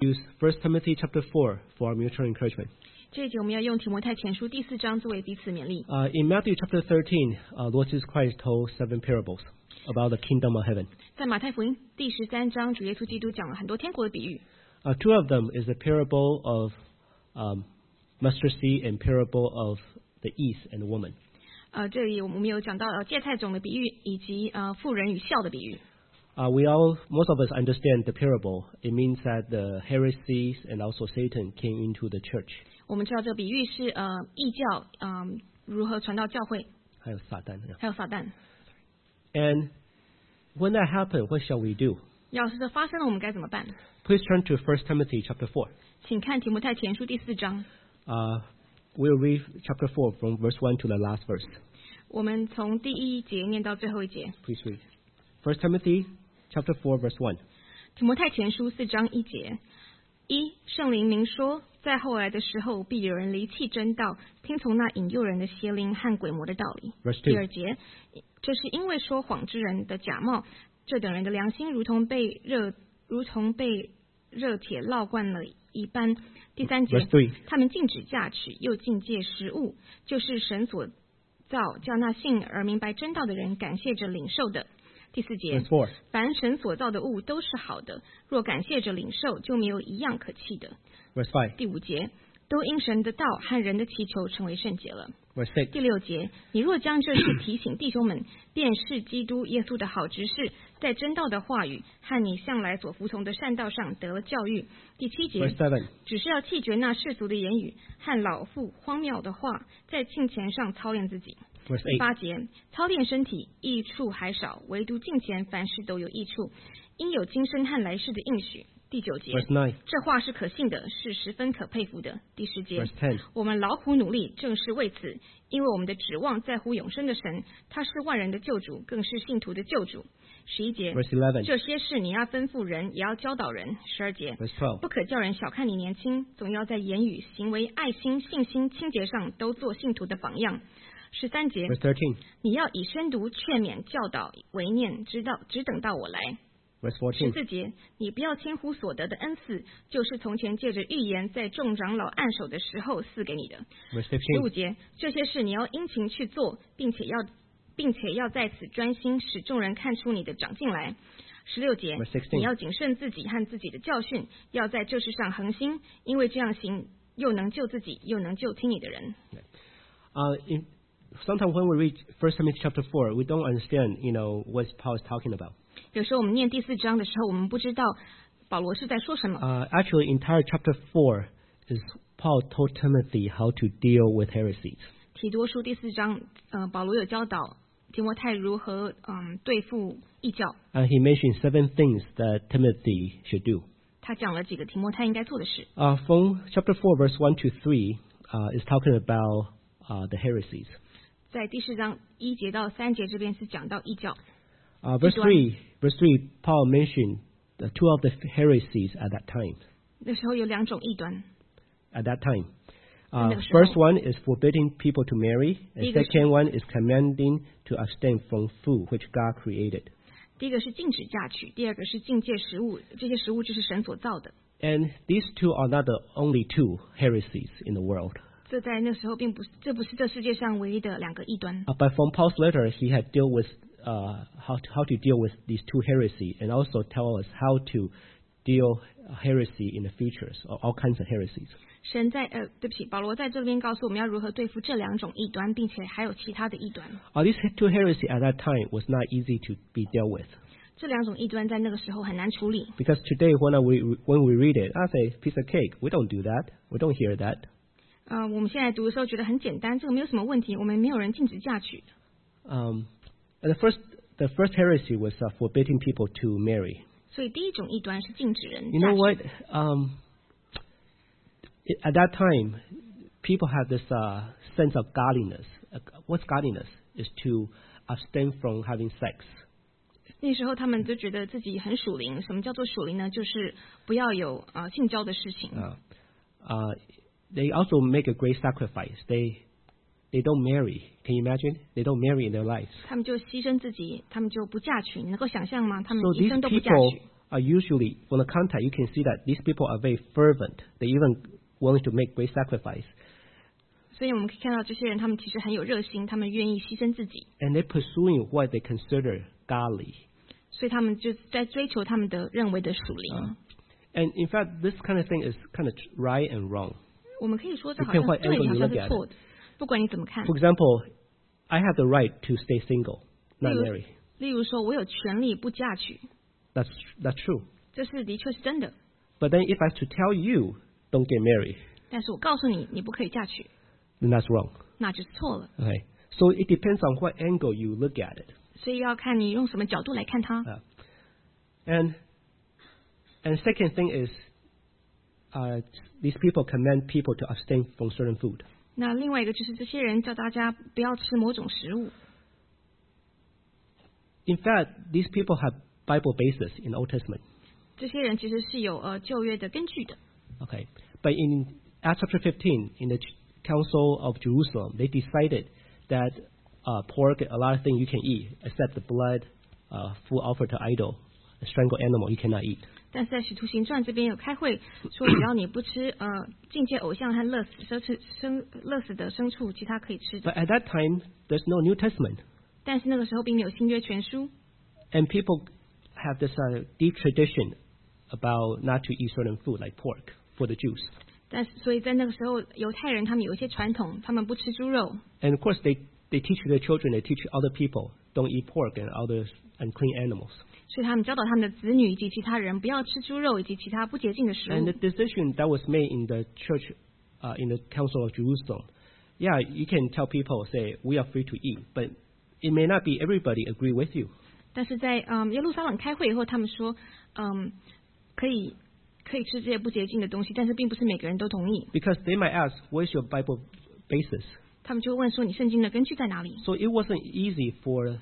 use 1 Timothy chapter 4 for our mutual encouragement. 这一节我们要用提摩太前书第4章作为彼此勉励。 In Matthew chapter 13, Lord Jesus Christ told 7 parables about the kingdom of heaven. 在马太福音第13章，主耶稣基督讲了很多天国的比喻。 Two of them is the parable of mustard seed and parable of the yeast and the woman. 这里我们有讲到芥菜种的比喻，以及妇人与笑的比喻。 Most of us understand the parable. It means that the heresies and also Satan came into the church. 我们知道这个比喻是异教如何传到教会， 还有撒旦。 还有撒旦。 And when that happened, what shall we do? 要是这发生了，我们该怎么办？ Please turn to 1 Timothy chapter 4. 请看提摩太前书第4章。 We'll read chapter 4 from verse 1 to the last verse. 我们从第1节念到最后1节。 Please read. 1 Timothy chapter 4 verse 1. 提摩太前书4章1节。圣灵明说，在后来的时候，必有人离弃真道，听从那引诱人的邪灵和鬼魔的道理。第2节，这是因为说谎之人的假冒，这等人的良心如同被热铁烙惯了一般。第3节，他们禁止嫁娶，又禁戒食物，就是神所造，叫那信而明白真道的人感谢着领受的。第4节，凡神所造的物都是好的，若感谢着领受，就没有一样可弃的。第5节，都因神的道和人的祈求成为圣洁了。第6节，你若将这事提醒弟兄们，便是基督耶稣的好执事，在真道的话语和你向来所服从的善道上得了教育。第7节，只是要弃绝那世俗的言语和老妇荒谬的话，在敬虔上操练自己。第8节，操练身体益处还少，唯独敬虔凡事都有益处，因有今生和来世的应许。第9节，这话是可信的，是十分可佩服的。第10节，我们劳苦努力，正是为此，因为我们的指望在乎永生的神，他是万人的救主，更是信徒的救主。11节，这些事你要吩咐人，也要教导人。12节，不可叫人小看你年轻，总要在言语、行为、爱心、信心、清洁上都做信徒的榜样。13节，你要以宣读、劝勉、教导为念，只等到我来。14节，你不要轻忽所得的恩赐，就是从前借着预言在众长老按手的时候赐给你的。15节，这些事你要殷勤去做，并且要在此专心，使众人看出你的长进来。16节，你要谨慎自己和自己的教训，要在这事上恒心，因为这样行，又能救自己，又能救听你的人。 Sometimes when we read 1 Timothy chapter 4, we don't understand, what Paul is talking about. 有时候我们念第4章的时候，我们不知道保罗是在说什么。 Actually, entire chapter 4 is Paul told Timothy how to deal with heresies. 提多书第4章，保罗有教导提摩太如何对付异教。 And he mentioned 7 things that Timothy should do. 他讲了几个提摩太应该做的事。 From chapter 4 verse 1 to 3 is talking about the heresies. 在第4章1节到3节这边是讲到异教。 Verse 3, Paul mentioned the 2 of the heresies at that time. 那时候有2种异端。 At that time. First one is forbidding people to marry, and second one is commanding to abstain from food which God created. 第一个是禁止嫁娶，第二个是禁戒食物，这些食物就是神所造的。 And these 2 are not the only 2 heresies in the world. 这在那时候这不是这世界上唯一的2个异端。 But from Paul's letter, he had dealt with how to deal with these 2 heresies, and also tell us how to deal heresy in the futures, or all kinds of heresies. 对不起，保罗在这边告诉我们要如何对付这2种异端，并且还有其他的异端。 These 2 heresies at that time was not easy to be dealt with. 这2种异端在那个时候很难处理。 Because today when we read it, I say piece of cake. We don't do that. We don't hear that. 我们现在读的时候觉得很简单，这个没有什么问题，我们没有人禁止嫁娶。 The first heresy was forbidding people to marry. 所以第一种异端是禁止人嫁娶。 You know what? At that time, people had this sense of godliness. What's godliness? Is to abstain from having sex. 那时候他们就觉得自己很属灵。什么叫做属灵呢？就是不要有性交的事情。 They also make a great sacrifice. They don't marry. Can you imagine? They don't marry in their lives. 他们就牺牲自己，他们就不嫁娶。你能够想象吗？他们 So 一生都不嫁娶。 usually, from the context, you can see that these people are very fervent. They even willing to make great sacrifice. 所以我们可以看到这些人，他们其实很有热心，他们愿意牺牲自己。 And they're pursuing what they consider godly. 所以他们就在追求他们的认为的属灵。 And in fact, this kind of thing is kind of right and wrong. 我们可以说这好像是对，好像是错的，不管你怎么看。 For example, I have the right to stay single, not marry. 例如说，我有权利不嫁娶。 That's true. 这是的确是真的。 But then, if I have to tell you, don't get married. 但是我告诉你，你不可以嫁娶。 Then that's wrong. 那就是错了。 Okay. So it depends on what angle you look at it. 所以要看你用什么角度来看它。 And second thing is, these people command people to abstain from certain food. 那另外一个就是这些人叫大家不要吃某种食物。 In fact, these people have Bible basis in the Old Testament. 这些人其实是有旧约的根据的。 Okay, but in Acts chapter 15, in the Council of Jerusalem, they decided that pork, a lot of things you can eat, except the blood, food offered to idol, a strangled animal you cannot eat. 但是在使徒行传这边有开会说，只要你不吃境界偶像和勒死的牲畜，其他可以吃的。 But at that time, there's no New Testament. 但是那个时候并没有新约全书。 And people have this deep tradition about not to eat certain food like pork for the Jews. 但是所以在那个时候，犹太人他们有一些传统，他们不吃猪肉。 And of course, they teach their children, they teach other people, don't eat pork and other unclean animals. 所以他们教导他们的子女以及其他人不要吃猪肉以及其他不洁净的食物。 And the decision that was made in the church, in the Council of Jerusalem, yeah, you can tell people, say, we are free to eat, but it may not be everybody agree with you. 但是在耶路撒冷开会以后，他们说，可以吃这些不洁净的东西，但是并不是每个人都同意。 Because they might ask, where's your Bible basis? 他们就问说，你圣经的根据在哪里？ So it wasn't easy for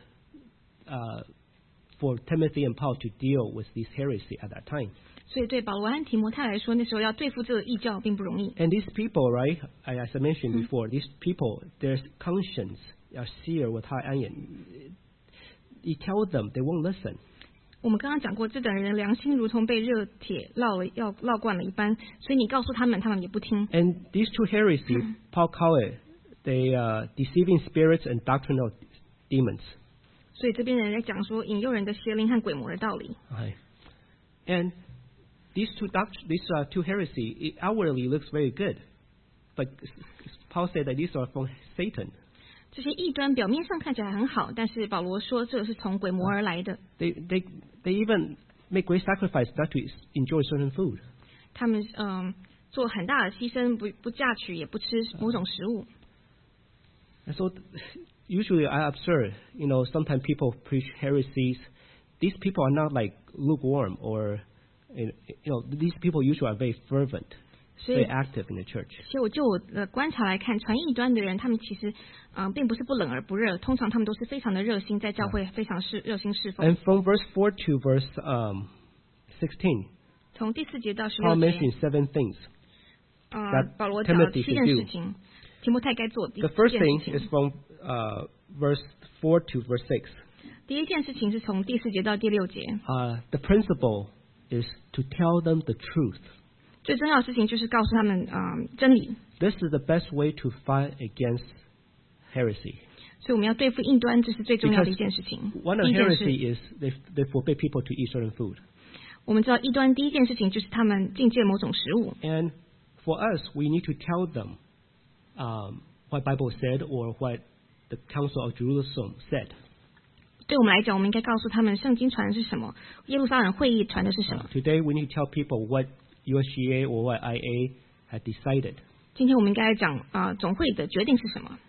Timothy and Paul to deal with this heresy at that time. 所以对保罗和提摩太来说，那时候要对付这个异教并不容易。 And these people, right, as I mentioned before, these people, their conscience are seared with hot iron. You tell them, they won't listen. 我们刚刚讲过，这等人良心如同被热铁烙惯了一般，所以你告诉他们，他们也不听。 And these two heresies, Paul called it, they deceiving spirits and doctrinal demons. 所以这边人在讲说引诱人的邪灵和鬼魔的道理。 Okay. And these two heresies, it outwardly looks very good, but Paul said that these are from Satan. 这些异端表面上看起来很好，但是保罗说这是从鬼魔而来的。 They even make great sacrifice not to enjoy certain food. 他们做很大的牺牲，不嫁娶也不吃某种食物。 And so usually I observe, sometimes people preach heresies. These people are not like lukewarm or, these people usually are very fervent, very active in the church. 所以就我的观察来看，传异端的人，他们其实并不是不冷而不热，通常他们都是非常的热心，在教会非常热心侍奉。 And from verse 4 to verse 16, 从第4节到 16 节 mentions 7 things. 保罗讲了7件事情，提摩太该做的7件事情。 The first thing is from verse 4 to verse 6. 第一件事情是从第4节到第6节。 The principle is to tell them the truth. 最重要的事情就是告诉他们真理。 This is the best way to fight against heresy. 所以我们要对付异端，这是最重要的一件事情。 One of heresy is they forbid people to eat certain food. 我们知道异端第一件事情就是他们禁戒某种食物。 And for us, we need to tell them what Bible said or what the Council of Jerusalem said. 对我们来讲，我们应该告诉他们圣经传的是什么，耶路撒冷会议传的是什么。 Today, we need to tell people what USGA or what IA had decided. 今天我们应该讲总会的决定是什么。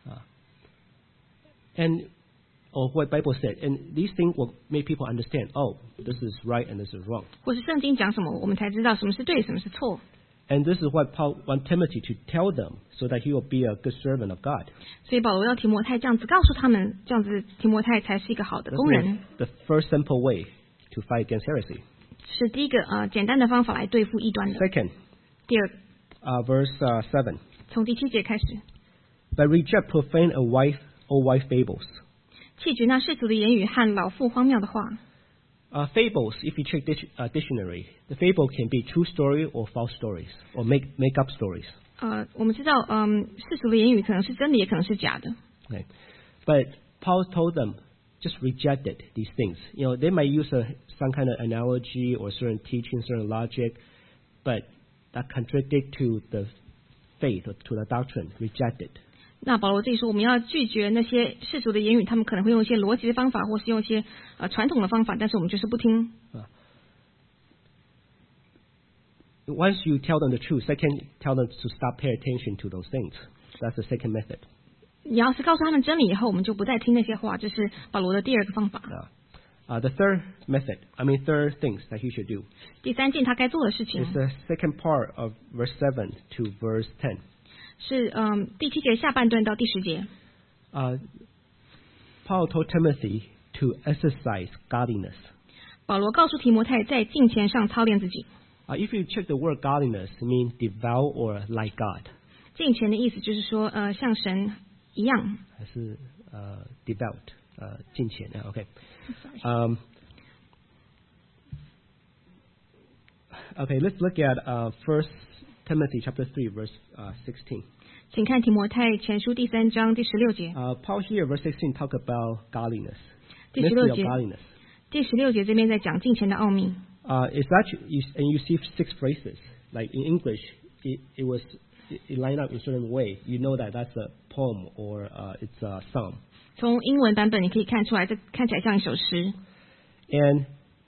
Or what Bible said, and these things will make people understand. Oh, this is right and this is wrong. 或是圣经讲什么，我们才知道什么是对，什么是错。 And this is what Paul wants Timothy to tell them, so that he will be a good servant of God. 所以保罗要提摩太这样子告诉他们，这样子提摩太才是一个好的工人。 The first simple way to fight against heresy. 是第一个简单的方法来对付异端的。 Second, 第二 verse 7. 从第7节开始。 But reject profane old wife fables. 弃绝那世俗的言语和老妇荒谬的话。 Fables, if you check dictionary, the fable can be true story or false stories or make up stories. 我们知道，世俗的言语可能是真的，也可能是假的。 Okay. But Paul told them, just rejected these things. They might use some kind of analogy or certain teaching, certain logic, but that contradict to the faith or to the doctrine. Rejected. 那保罗这里说，我们要拒绝那些世俗的言语，他们可能会用一些逻辑的方法，或是用一些传统的方法，但是我们就是不听。 Once you tell them the truth, second, tell them to stop paying attention to those things. That's the second method. 你要是告诉他们真理以后，我们就不再听那些话，这是保罗的第二个方法。 The third things that he should do. 第三件他该做的事情。 Is the second part of verse 7 to verse 10. 是第7节下半段到第10节。 Paul told Timothy to exercise godliness. 保罗告诉提摩太在敬虔上操练自己。 If you check the word godliness, it means devout or like God. 敬虔的意思就是说，像神一样。 还是devout 敬虔 OK. Okay, let's look at 1 Timothy chapter 3 verse 16. 请看提摩太前书第3章第16节。 Paul here verse 16 talk about godliness. 第16节。第16节这边在讲敬虔的奥秘。 It's actually, and you see 6 phrases. Like in English, it lined up in a certain way. You know that that's a poem or it's a psalm. 从英文版本你可以看出来，这看起来像一首诗。 And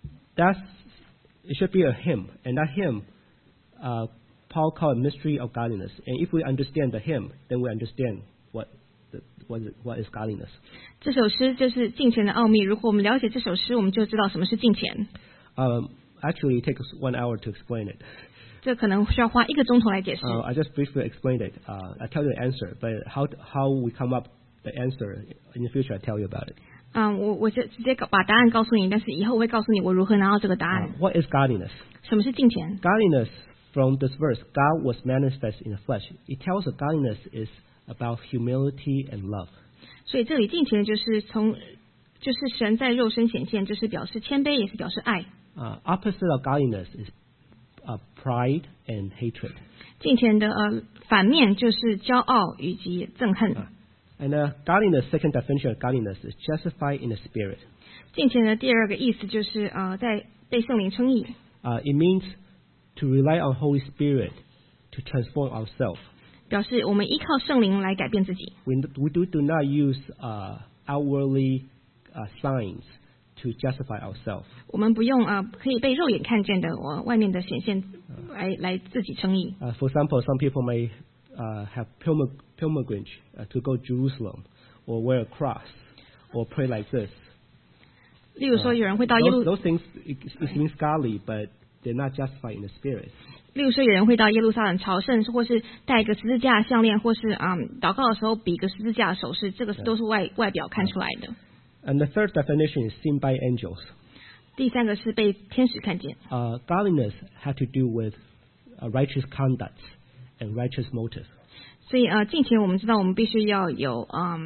it should be a hymn. And that hymn, Paul called mystery of godliness. And if we understand the hymn, then we understand what is godliness. 这首诗就是敬虔的奥秘。如果我们了解这首诗，我们就知道什么是敬虔。 Actually, it takes 1 hour to explain it. 这可能需要花1个钟头来解释。 I just briefly explained it. I tell you the answer, but how we come up the answer in the future, I tell you about it. 我就直接把答案告诉你，但是以后我会告诉你我如何拿到这个答案。 What is godliness? 什么是敬虔 ？Godliness from this verse, God was manifest in the flesh. It tells us godliness is about humility and love. 所以这里敬虔就是神在肉身显现，就是表示谦卑，也是表示爱。 Opposite of godliness is pride and hatred. 敬虔的反面就是骄傲以及憎恨。 And godliness, second definition of godliness is justified in the spirit. 敬虔的第二个意思就是在被圣灵称义。 It means to rely on Holy Spirit to transform ourselves. 表示我们依靠圣灵来改变自己。 We do not use outwardly signs to justify ourselves. 我们不用可以被肉眼看见的外面的显现来自己称义。 For example, some people may have pilgrimage to go Jerusalem, or wear a cross, or pray like this. 例如说，有人会到耶路 those things it means godly, but they're not justified in the spirit. 例如说，有人会到耶路撒冷朝圣，或是戴一个十字架项链，或是祷告的时候比一个十字架的手势，这个都是外表看出来的。 And the third definition is seen by angels. 第三个是被天使看见。 Godliness had to do with righteous conduct and righteous motive. 所以敬虔我们知道我们必须要有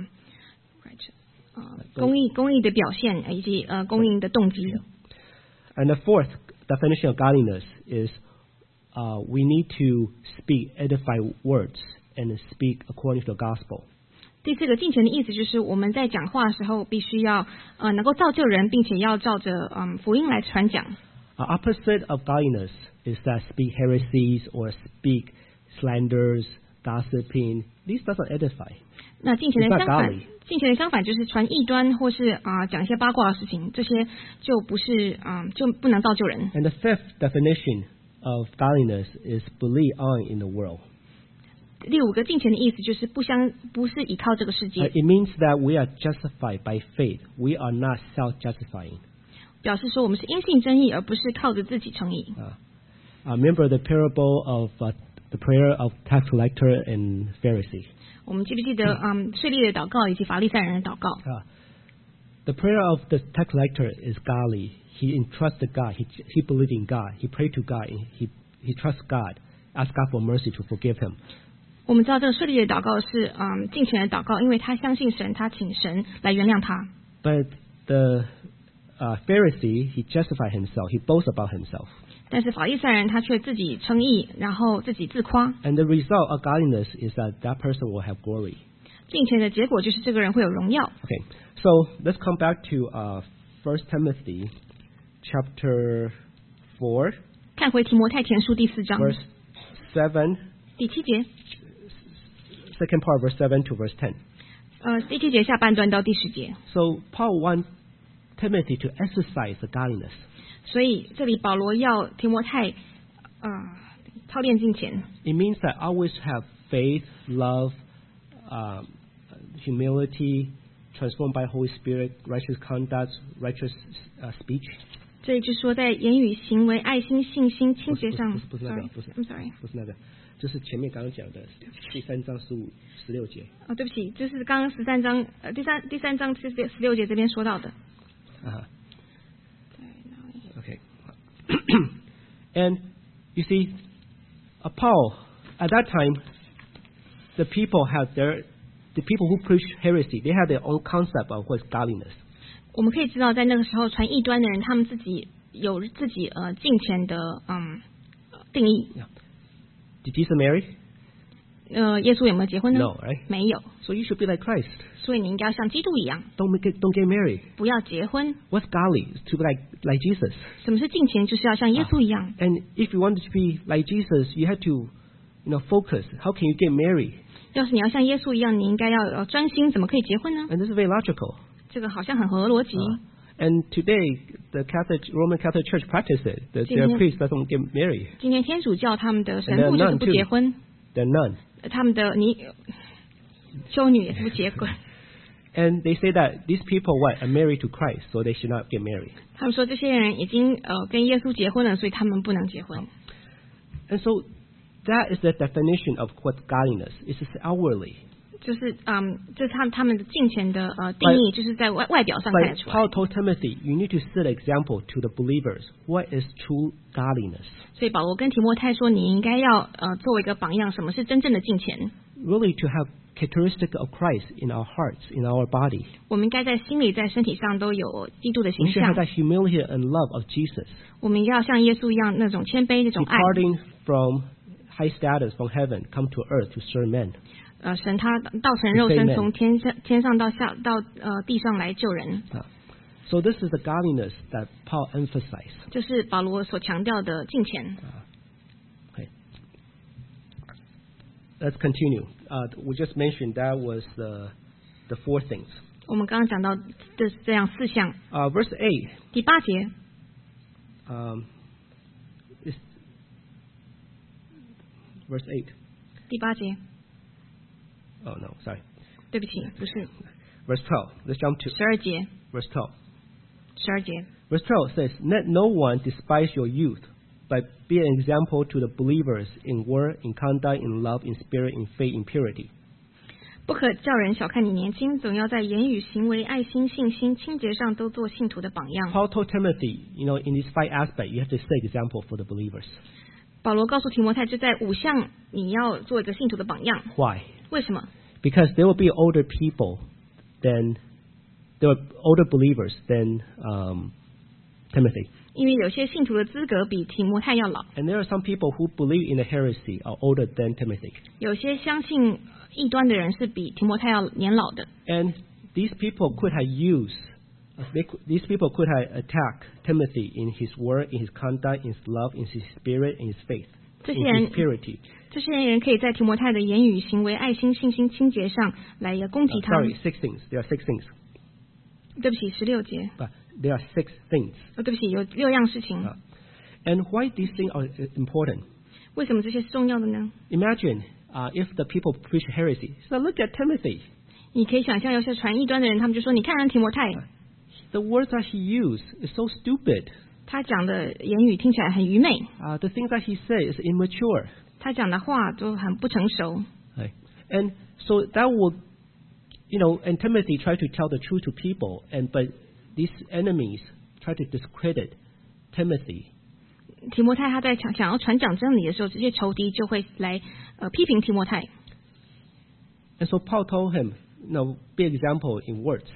公义的表现以及公义的动机。 And the fourth definition of godliness is we need to speak edifying words and speak according to the gospel. 第四个敬虔的意思就是我们在讲话的时候必须要能够造就人，并且要照着福音来传讲。 Opposite of godliness is that speak heresies or speak slanders, gossiping. This doesn't edify. 那敬虔的相反就是传异端或是讲一些八卦的事情，这些就不是就不能造就人。 And the fifth definition of godliness is believe on in the world. 第五个敬虔的意思就是不是依靠这个世界。 It means that we are justified by faith. We are not self-justifying. 表示说我们是因信称义，而不是靠着自己称义。 Remember the parable of the prayer of tax collector and Pharisee. 我们记不记得税吏的祷告以及法利赛人的祷告 ？The prayer of the tax collector is godly. He entrusted God. He believed in God. He prayed to God. And he trusts God. Ask God for mercy to forgive him. 我们知道这个税吏的祷告是敬虔的祷告，因为他相信神，他请神来原谅他。 But the Pharisee, he justified himself. He boasts about himself. 但是法利赛人他却自己称义，然后自己自夸。 And the result of godliness is that that person will have glory. 敬虔的结果就是这个人会有荣耀。 Okay, so let's come back to 1 Timothy chapter 4. 看回提摩太前书第4章 verse 7. 第7节。 Second part, verse 7 to verse 10. 第7节下半段到第10节。 So Paul wants Timothy to exercise the godliness. 所以这里保罗要提摩太操练敬虔。 It means that always have faith, love, humility, transformed by Holy Spirit, righteous conduct, righteous speech. 这就是说在言语、行为、爱心、信心、清洁上。 不是那个，不是 I'm sorry， 不是那个，就是前面刚刚讲的第3章15、16节。 哦，对不起，这是刚刚13章第三章16节这边说到的。 Okay. And you see, Paul at that time, the people who preach heresy, they had their own concept of what's godliness. 我们可以知道，在那个时候传异端的人，他们自己有自己敬虔的定义。 Did Jesus marry? 耶稣有没有结婚呢 No, right? 没有。 So you should be like Christ. 所以你应该要像基督一样。 Don't get married. 不要结婚。 What's godly? To be like Jesus. 什么是敬虔？就是要像耶稣一样。 And if you want to be like Jesus, you have to, focus. How can you get married? 要是你要像耶稣一样，你应该要专心，怎么可以结婚呢？ And this is very logical. 这个好像很合逻辑。 And today, the Roman Catholic Church practices that their priests don't get married. 今天天主教他们的神父就是不结婚。 They're none. 他们的修女也是不结婚。 And they say that these people are married to Christ, so they should not get married. 他们说这些人已经跟耶稣结婚了，所以他们不能结婚。 And so that is the definition of what godliness is. It's outwardly. 就是这是他们的敬虔的定义，就是在外表上看得出来。 Paul told Timothy, you need to set an example to the believers. What is true godliness? 所以保罗跟提摩太说，你应该要作为一个榜样，什么是真正的敬虔 ？Really, to have characteristic of Christ in our hearts, in our body. 我们应该在心里、在身体上都有基督的形 We should 象。 have that humility and love of Jesus. 我们要像耶稣一样那种谦卑、那种爱。 Departing from high status from heaven, come to earth to serve men. 神他道成肉身，从天上到地上来救人。 So this is the godliness that Paul emphasized. 这是保罗所强调的敬虔。 Okay. Let's continue. We just mentioned that was the 4 things. 我们刚刚讲到的这样4项。 Verse 8. 第8节。 Verse 8. 第8节。 Oh no, sorry. 对不起，不是。 Verse 12. Let's jump to 12节。 Verse 12. 12节。 Verse 12 says, "Let no one despise your youth, but be an example to the believers in word, in conduct, in love, in spirit, in faith, in purity." 不可叫人小看你年轻，总要在言语、行为、爱心、信心、清洁上都做信徒的榜样。 Paul told Timothy, in these 5 aspects, you have to set example for the believers. 保罗告诉提摩太，就在5项你要做一个信徒的榜样。 Why? 为什么？ Because there will be older people there were older believers than Timothy. 因为有些信徒的资格比提摩太要老。 And there are some people who believe in the heresy are older than Timothy. 有些相信异端的人是比提摩太要年老的。 And these people could have attacked Timothy in his word, in his conduct, in his love, in his spirit, in his faith, in his purity. 这些人可以在提摩太的言语、行为、爱心、信心、清洁上来攻击他。 Sorry, 6 things. There are 6 things. 对不起，16节。 But there are 6 things. 对不起，有6样事情。 And why these things are important? 为什么这些是重要的呢？ Imagine if the people preach heresy. So look at Timothy. 你可以想象，有些传异端的人，他们就说：“你看看提摩太。” The words that he used is so stupid. 他讲的言语听起来很愚昧。 The things that he said is immature. 他讲的话都很不成熟。 And so that will, and Timothy tried to tell the truth to people, but these enemies try to discredit Timothy. 提摩太他在想要传讲真理的时候，这些仇敌就会来批评提摩太。 And so Paul told him, be an example in words.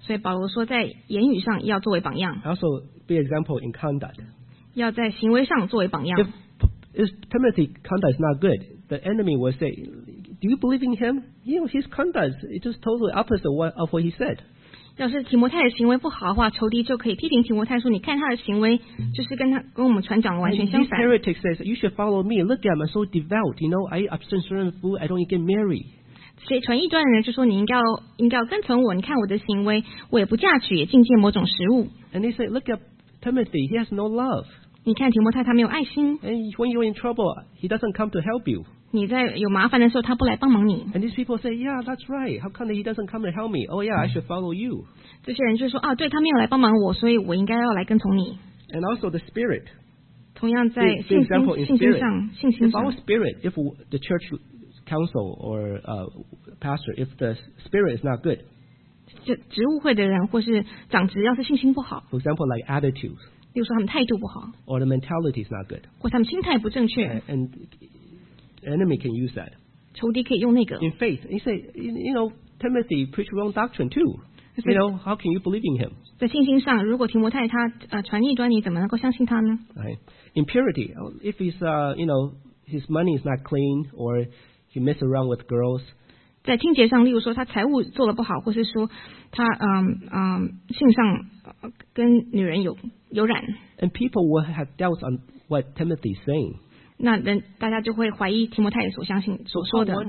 所以保罗说，在言语上要作为榜样， Also, be example in conduct. 要在行为上作为榜样。 If Timothy's conduct is not good, the enemy will say, "Do you believe in him? His conduct is just totally opposite of what he said." 要是提摩太的行为不好的话，仇敌就可以批评提摩太说：“你看他的行为，就是跟我们传讲的完全相 This 反。” heretic says, "You should follow me. Look at me, I'm so devout. I abstain certain food. I don't get married." 所以传异端的人就说：“你应该要跟从我。你看我的行为，我也不嫁娶，也禁戒某种食物。” And they say, "Look at Timothy. He has no love. 你看提摩太他没有爱心。 And when you're in trouble, he doesn't come to help you." 你在有麻烦的时候，他不来帮忙你。 And these people say, "Yeah, that's right. How come he doesn't come to help me? Oh yeah, I should follow you." 这些人就说：“啊，对他没有来帮忙我，所以我应该要来跟从你。” And also the spirit. 同样在 The 信 example in 心 spirit. 上， If our spirit, if the church council or pastor, if the spirit is not good, 就职务会的人或是长职，要是信心不好， for example, like attitudes, 例如说他们态度不好， or the mentality is not good, 或他们心态不正确， and enemy can use that. 仇敌可以用那个。 In faith, he say, Timothy preached wrong doctrine too. How can you believe in him? 在信心上，如果提摩太他传异端，你怎么能够相信他呢？ Right. In purity, if he's his money is not clean, or he mess around with girls, 在清洁上，例如说他财务做得不好，或是说他性上跟女人有染， and people will have doubts on what Timothy is saying. 那大家就会怀疑提摩太所相信所说的。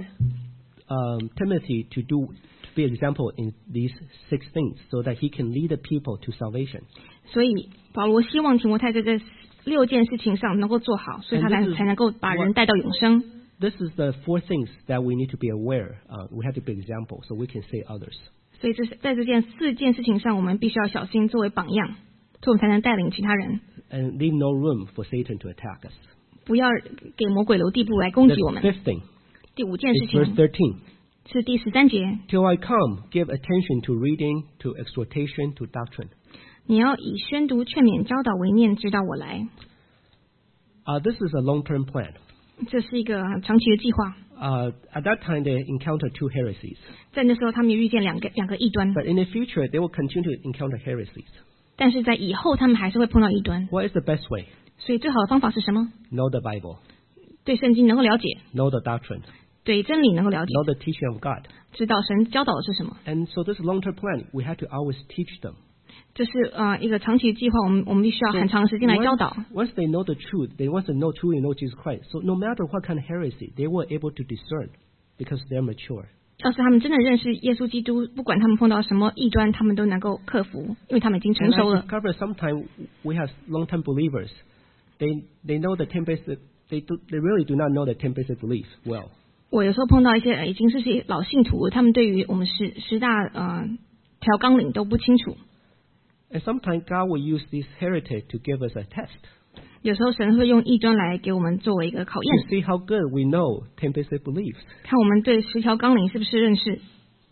Timothy to be example in these 6 things, so that he can lead the people to salvation. 所以保罗希望提摩太在这6件事情上能够做好，所以他才能够把人带到永生。 This is the 4 things that we need to be aware. We have to be example, so we can save others. 所以在这4件事情上，我们必须要小心，作为榜样，所以我们才能带领其他人。 And leave no room for Satan to attack us. 不要给魔鬼留地步来攻击我 The 们。 5th thing 第5件事 is 情 verse 13. 是第13节， Till I come, give attention to reading, to exhortation, to doctrine. 你要以宣读、劝勉、教导为念，直到我来。 This is a long-term plan. 这是一个长期的计划。 At that time, they encountered 2 heresies. 在那时候，他们也遇见两个异端， But in the future, they will continue to encounter heresies. 但是在以后，他们还是会碰到异端。 What is the best way? 所以最好的方法是什么？ Know the Bible. 对圣经能够了解， Know the doctrine. 对真理能够了解， Know the teaching of God. 知道神教导的是什么。 And so this long-term plan, we have to always teach them. 这是一个长期的计划，我们必须要很长的时间来教导。 Once they know the truth, they want to truly know Jesus Christ. So no matter what kind of heresy, they were able to discern because they're mature. 要是他们真的认识耶稣基督，不管他们碰到什么异端，他们都能够克服，因为他们已经成 And 熟 I 了。 discovered sometimes we have long-term believers. They know the 10 basic. They really do not know the 10 basic beliefs well. 我有时候碰到一些已经是些老信徒，他们对于我们十大条纲领都不清楚。 And sometimes God will use this heritage to give us a test 有时候神会用异端来给我们作为一个考验， to see how good we know 10 basic beliefs. 看我们对10条纲领是不是认识。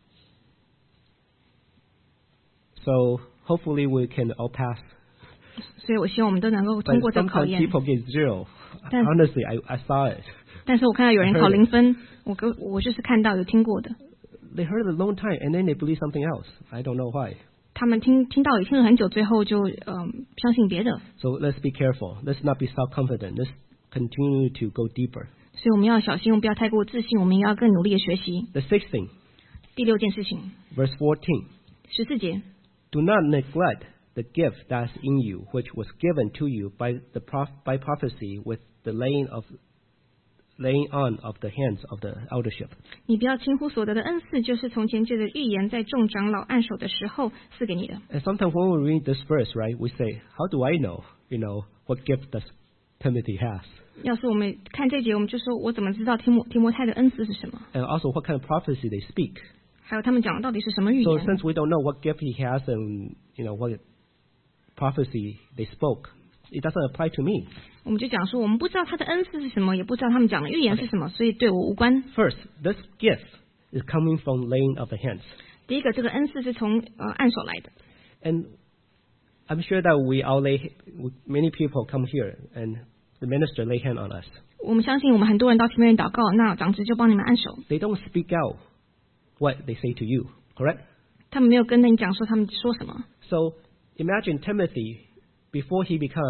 So hopefully we can all pass. 所以我希望我们都能够 But 通过这个考 sometimes 验。 people get 0. But- Honestly, I saw it. 但是我看到有人考0分，我就是看到有听过的， They heard it a long time and then they believe something else. I don't know why. 他们听到也听了很久，最后就相信别的。 So let's be careful. Let's not be self-confident. Let's continue to go deeper. 所以我们要小心，我们不要太过自信，我们也要更努力的学习。 The 6th thing, 第6件事情， verse 14. 14节， Do not neglect the gift that's in you, which was given to you by prophecy with the laying on of the hands of the eldership. 你不要轻忽所得的恩赐，就是从前借着预言在众长老按手的时候赐给你的。 And sometimes when we read this verse, right, we say, how do I know, what gift does Timothy has? 要是我们看这节，我们就说我怎么知道提摩太的恩赐是什么？ And also what kind of prophecy they speak. 还有他们讲的到底是什么预 So 言？ since we don't know what gift he has and, what prophecy they spoke, it doesn't apply to me. 我们就讲说，我们不知道他的恩赐是什么，也不知道他们讲的预言是什么，所以对我无关。 First, this gift is coming from laying of the hands. 第一个，这个恩赐是从按手来的。 And I'm sure that many people come here and the minister lay hand on us. 我们相信，我们很多人到前面祷告，那长子就帮你们按手。 They don't speak out what they say to you, correct? 他们没有跟你讲说他们说什么。 So imagine Timothy before he became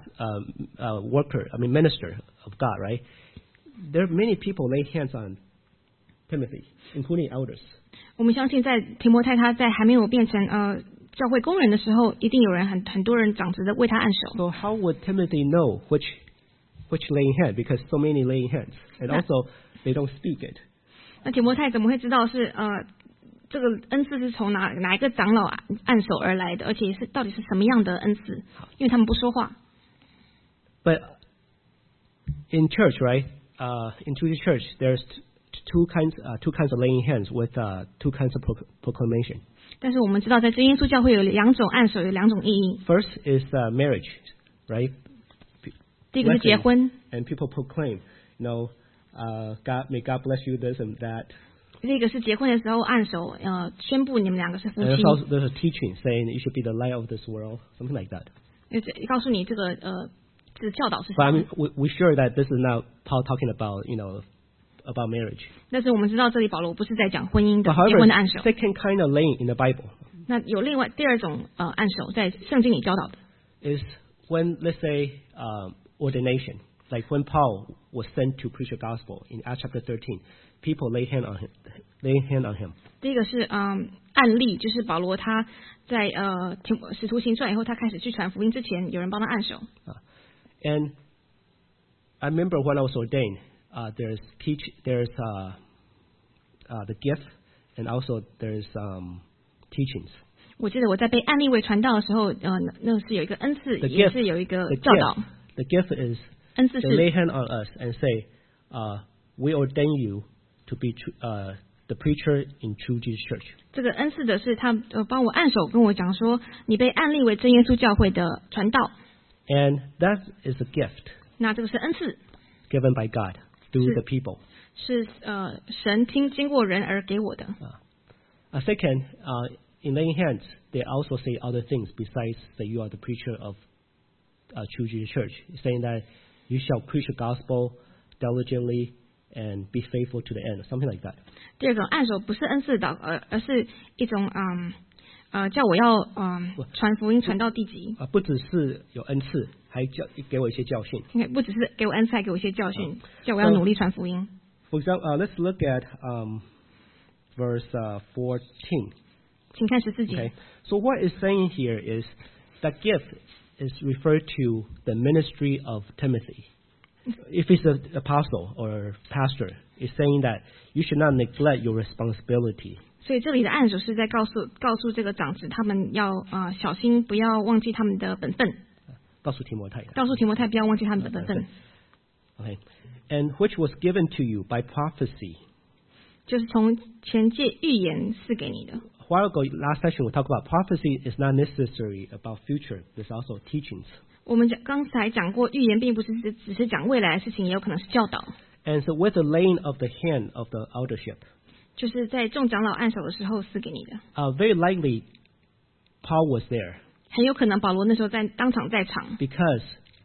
a minister of God, right? There are many people lay hands on Timothy, including elders. 我们相信在提摩太他在还没有变成教会工人的时候，一定有人很多人长直的为他按手。 So how would Timothy know which laying hand? Because so many laying hands, and also they don't speak it. 那提摩太怎么会知道是这个恩赐是从哪一个长老按手而来的，而且是到底是什么样的恩赐？因为他们不说话。 But in church, right? In Jewish church, there's two kinds of laying hands with two kinds of proclamation. 但是我们知道，在真耶稣教会有两种按手，有两种意义。 First is marriage, right? 第一个是结婚。 And people proclaim, God, may God bless you, this and that. 这个是结婚的时候按手，宣布你们两个是夫妻。 And also there's a teaching saying you should be the light of this world, something like that. 告诉你这个这个教导是什么。 But I mean, we're sure that this is not Paul talking about, about marriage. 但是我们知道这里保罗不是在讲婚姻的结婚的按手。 Second kind of laying in the Bible. 那有另外第二种按手在圣经里教导的。 Is when let's say ordination, like when Paul was sent to preach the gospel in Acts chapter 13, people lay hand on him. 第一个是案例，就是保罗他在使徒行传以后，他开始去传福音之前，有人帮他按手。 And I remember when I was ordained, there's the gift, and also there's teachings. 我记得我在被案例为传道的时候，那是有一个恩赐，也是有一个教导。 The gift is 恩赐是 they lay hand on us and say, we ordain you to be the preacher in True Jesus Church. 这个恩赐的是他帮我按手跟我讲说，你被案例为真耶稣教会的传道。 And that is a gift. 那这个是恩赐 given by God through the people. 是神经过人而给我的。 Second, in laying hands, they also say other things besides that you are the preacher of True Jesus Church, saying that you shall preach the gospel diligently and be faithful to the end, something like that. 第二种按手不是恩赐的，而是一种叫我要传福音传到地极。 不只是有恩赐，还给我一些教训。 不只是给我恩赐，还给我一些教训，叫我要努力传福音。 For example, let's look at verse 14. 请看14节。 Okay. So what it's saying here is that gift is referred to the ministry of Timothy. If it's an apostle or pastor, it's saying that you should not neglect your responsibility. 所以这里的按手是在告诉这个长子，他们要小心，不要忘记他们的本分。 告诉提摩太不要忘记他们的本分。 Okay, and which was given to you by prophecy. 就是从前界预言赐给你的。 A while ago, last session we talked about prophecy is not necessary about future. There's also teachings. 我们刚才讲过，预言并不是只是讲未来的事情，也有可能是教导。 And so with the laying of the hand of the eldership. 就是在众长老按手的时候赐给你的。 Very likely, Paul was there. 很有可能保罗那时候当场在场。 Because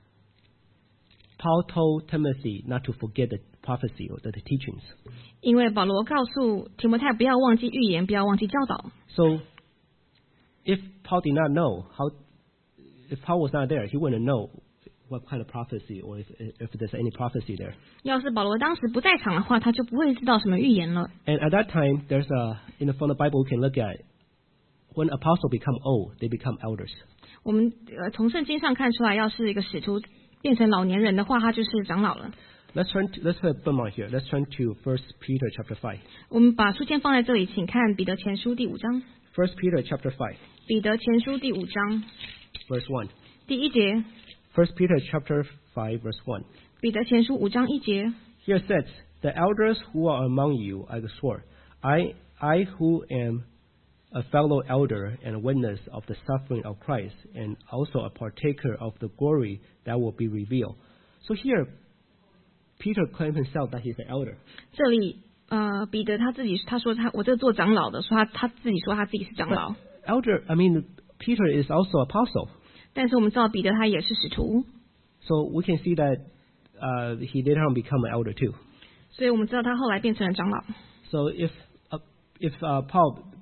Paul told Timothy not to forget the prophecy or the teachings. 因为保罗告诉提摩太不要忘记预言，不要忘记教导。 So, if Paul did not know if Paul was not there, he wouldn't know what kind of prophecy or if there's any prophecy there. 要是保罗当时不在场的话，他就不会知道什么预言了。 And at that time, there's from the Bible we can look at when apostles become old, they become elders. 我们从圣经上看出来，要是一个使徒变成老年人的话，他就是长老了。 Let's put a bookmark here. Let's turn to 1 Peter chapter 5. 我们把书签放在这里，请看彼得前书第5章。 1 Peter chapter 5. 彼得前书第5章 verse 1. 第1节。 1 Peter chapter 5 verse 1. 彼得前书5章1节。 Here says, the elders who are among you I exhort, I who am a fellow elder and witness of the suffering of Christ, and also a partaker of the glory that will be revealed. So here, Peter claimed himself that he's an elder. 这里彼得他说我这做长老的，说他自己说他自己是长老。 Elder, I mean, Peter is also apostle. 但是我们知道彼得他也是使徒。 So we can see that he later on become an elder too. 所以我们知道他后来变成了长老。 So if Paul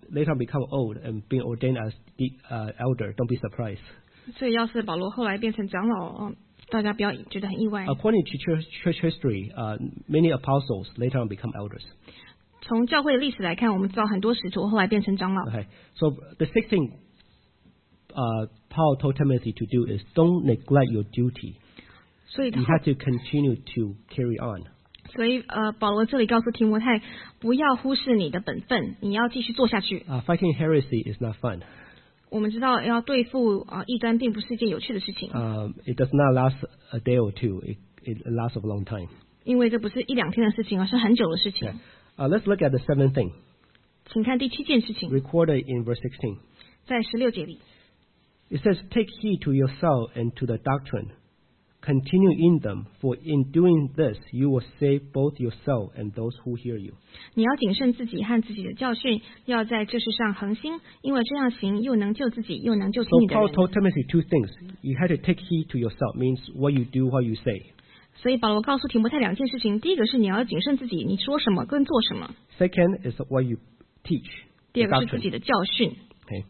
later on become old and being ordained as the elder, don't be surprised. 所以要是保罗后来变成长老，大家不要觉得很意外。 According to church history, many apostles later on become elders. 从教会的历史来看，我们知道很多使徒后来变成长老。 Okay, so the sixth thing Paul told Timothy to do is don't neglect your duty. 所以 you have to continue to carry on. 所以保罗这里告诉提摩太，不要忽视你的本分，你要继续做下去。 Fighting heresy is not fun. 我们知道要对付异端并不是一件有趣的事情。 It does not last a day or two. It lasts a long time. 因为这不是一两天的事情，而是很久的事情。 Let's look at the seventh thing. 请看第7件事情。 Recorded in verse 16. 在16节里。 It says, "Take heed to yourself and to the doctrine. Continue in them, for in doing this, you will save both yourself and those who hear you." 你要谨慎自己和自己的教训，要在这事上恒心，因为这样行又能救自己，又能救听你的人。 So Paul told Timothy two things. You had to take heed to yourself, means what you do, what you say. 所以保罗告诉提摩太2件事情，第一个是你要谨慎自己，你说什么跟做什么。 Second is what you teach. 第二个是自己的教训。 Okay.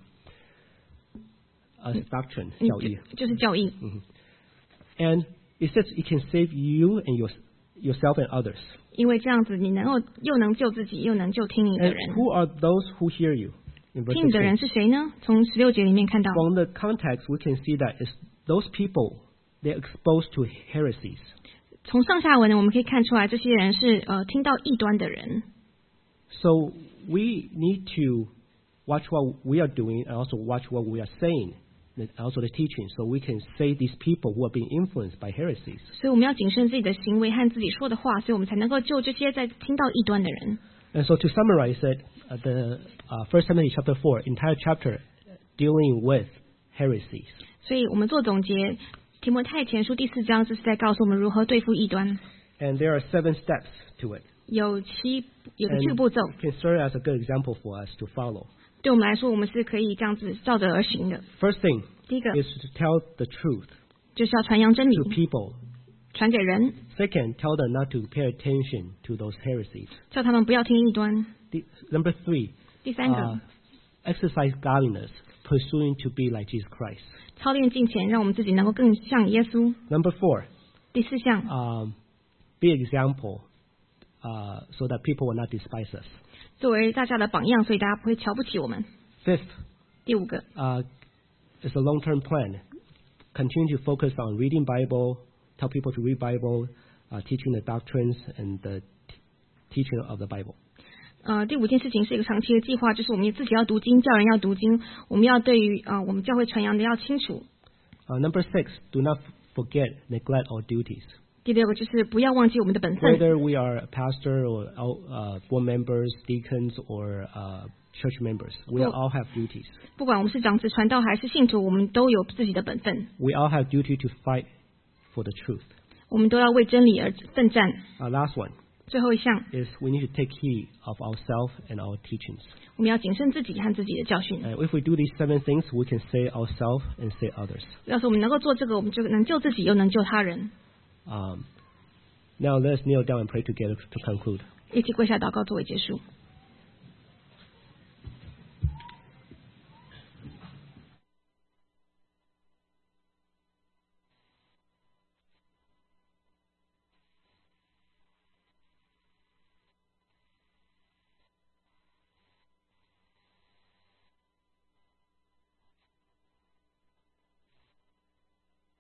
Doctrine, 教义。 就是教义。 And it says it can save you and yourself and others. 因为这样子，你能够又能救自己，又能救听你的人。 And who are those who hear you? 听你的人是谁呢？从16节里面看到。 From the context, we can see that it's those people they're exposed to heresies. 从上下文呢，我们可以看出来，这些人是听到异端的人。 So we need to watch what we are doing and also watch what we are saying. Also the teaching, so we can save these people who are being influenced by heresies. 所以我们要谨慎自己的行为和自己说的话，所以我们才能够救这些在听到异端的人。 And so to summarize it, the 1 Timothy chapter 4, entire chapter dealing with heresies. 所以我们做总结，提摩太前书第4章就是在告诉我们如何对付异端。 And there are 7 steps to it. 有个7步骤。 It can serve as a good example for us to follow. 对我们来说，我们是可以这样子照着而行的。 First thing 第一个 is to tell the truth 就是要传扬真理 to people. 传给人。 Second, tell them not to pay attention to those heresies. 叫他们不要听异端。 Number 3, 第3个 exercise godliness, pursuing to be like Jesus Christ. 操练敬虔，让我们自己能够更像耶稣。 Number 4, 第4项 be example so that people will not despise us. 作为大家的榜样，所以大家不会瞧不起我们。 Fifth, 第5个 is a long-term plan. Continue to focus on reading Bible, tell people to read Bible, teaching the doctrines and the teaching of the Bible. 第5件事情是一个长期的计划，就是我们自己要读经，叫人要读经，我们要对于我们教会传扬的要清楚。 Number 6, do not forget, neglect our duties. 第6个就是不要忘记我们的本分。 Whether we are a pastor or board members, deacons, or church members, we all have duties. 不管我们是长子、传道还是信徒，我们都有自己的本分。 We all have duty to fight for the truth. 我们都要为真理而奋战。 Last one. 最后一项 is we need to take heed of ourselves and our teachings. 我们要谨慎自己和自己的教训。 If we do these 7 things, we can save ourselves and save others. 要是我们能够做这个，我们就能救自己，又能救他人。 Now let's kneel down and pray together to conclude. 一起跪下祷告作为结束。